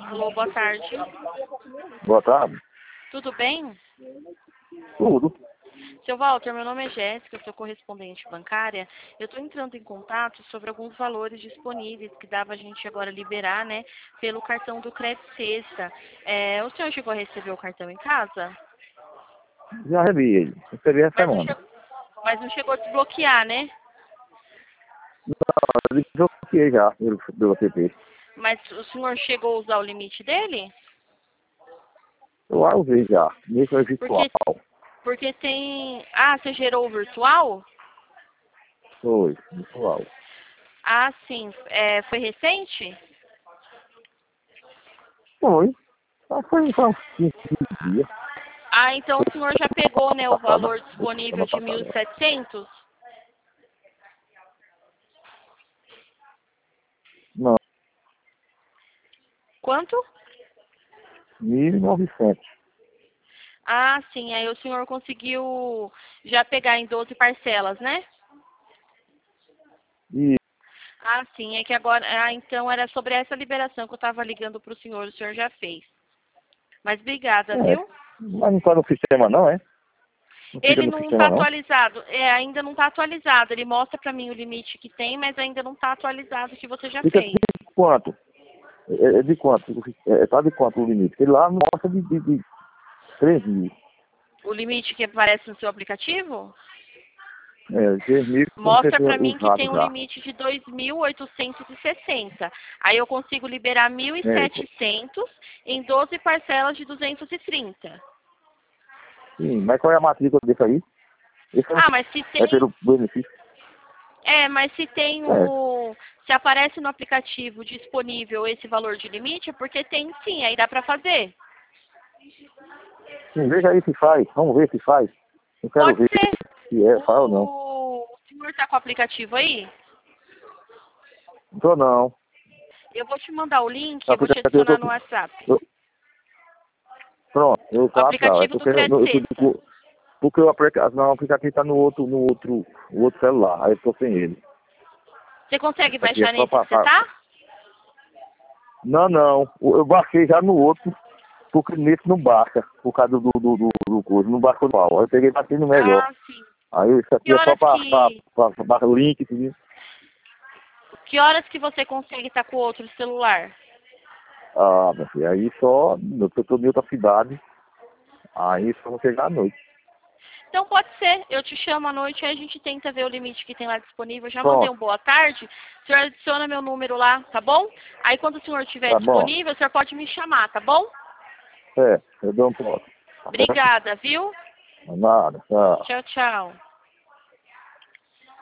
Alô, boa tarde. Boa tarde. Tudo bem? Tudo. Seu Walter, meu nome é Jéssica, eu sou correspondente bancária. Eu estou entrando em contato sobre alguns valores disponíveis que dava a gente agora liberar, né, pelo cartão do Crédito Sexta. O senhor chegou a receber o cartão em casa? Já recebi. Recebi essa Mas não, semana. mas não chegou a desbloquear, né? Eu desbloqueei já pelo app. Mas o senhor chegou a usar o limite dele? Eu usei já. Nesse é virtual. Porque tem... Ah, você gerou o virtual? Foi, virtual. Ah, sim. Foi recente? Foi. Foi uns 15 dias. Ah, então o senhor já pegou, né, o Passada. valor disponível Semana de passada. 1.700? Não, Quanto? 1.900. Ah, sim. Aí o senhor conseguiu já pegar em 12 parcelas, né? E Ah, sim. É que agora... Ah, então era sobre essa liberação que eu estava ligando para o senhor já fez. Mas obrigada, viu? mas não tá no sistema não, é? Não fica Ele no não está sistema não? atualizado. Ainda não está atualizado. Ele mostra para mim o limite que tem, mas ainda não está atualizado o que você já Fica de fez. quanto? É de quanto? Tá de quanto o limite? Porque lá mostra de 3 mil. O limite que aparece no seu aplicativo? 3 mil você Mostra tem para mim que tem usado um já. limite de 2.860. Aí eu consigo liberar É, 1.700 em 12 parcelas de 230. sim, mas qual é a matrícula desse aí? Esse Ah, mas se é tem... pelo benefício. Mas se tem É, o... Se aparece no aplicativo disponível esse valor de limite, é porque tem sim, aí dá para fazer. sim, veja aí se faz. Vamos ver se faz. Eu quero Pode ver ser. se faz ou não. O senhor está com o aplicativo aí? Não tô não. Eu vou te mandar o link, O eu vou te aplicativo adicionar no WhatsApp. pronto, eu O faço já. É aplicativo do porque, Crédito Sexta. porque o aplicativo tá no outro celular. Aí eu tô sem ele. Você consegue Esse aqui é baixar só nesse que você passar. tá? Não, não. Eu baixei já no outro, porque nesse não baixa, por causa do coisa. Não baixou igual. Aí eu peguei e baixei no melhor. Ah, sim. Aí isso aqui Que é só horas que, para link, entendeu? que horas que você consegue estar com o outro celular? Ah, meu filho, aí só, eu tô em outra cidade, aí só vou chegar à noite. Então pode ser, eu te chamo à noite e a gente tenta ver o limite que tem lá disponível. Já mandei Pronto, um boa tarde, o senhor adiciona meu número lá, tá bom? Aí quando o senhor estiver tá bom? disponível, o senhor pode me chamar, tá bom? É, eu dou um toque. Tá certo? Obrigada, viu? Nada, tchau. Tchau, tchau.